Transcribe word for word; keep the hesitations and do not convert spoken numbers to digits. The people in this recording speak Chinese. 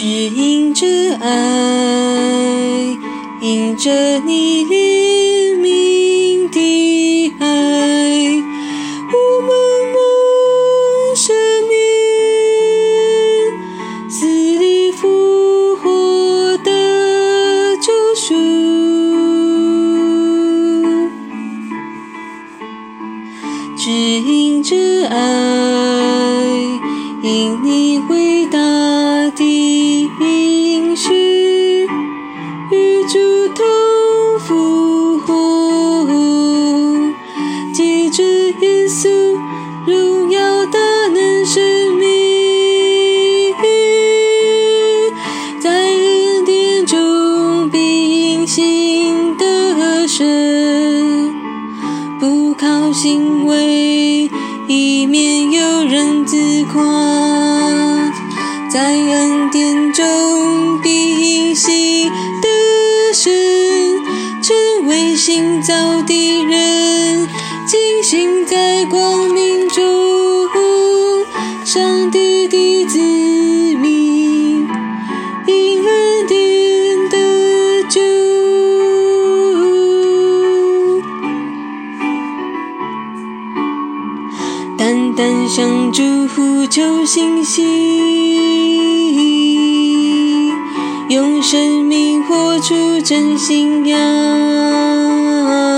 只因着爱，因着你怜悯的爱，我们蒙赦免，死里复活的救赎。只因着爱，因你伟大的应许，与主同复活，借着耶稣荣耀大能生命，在恩典中必因信得胜，不靠行为，以免有人自夸，在恩典中必因信得胜，成为新造的人，尽行在光明中，上帝的子民，因恩典得救。单单向主呼求信心，用生命活出真信仰。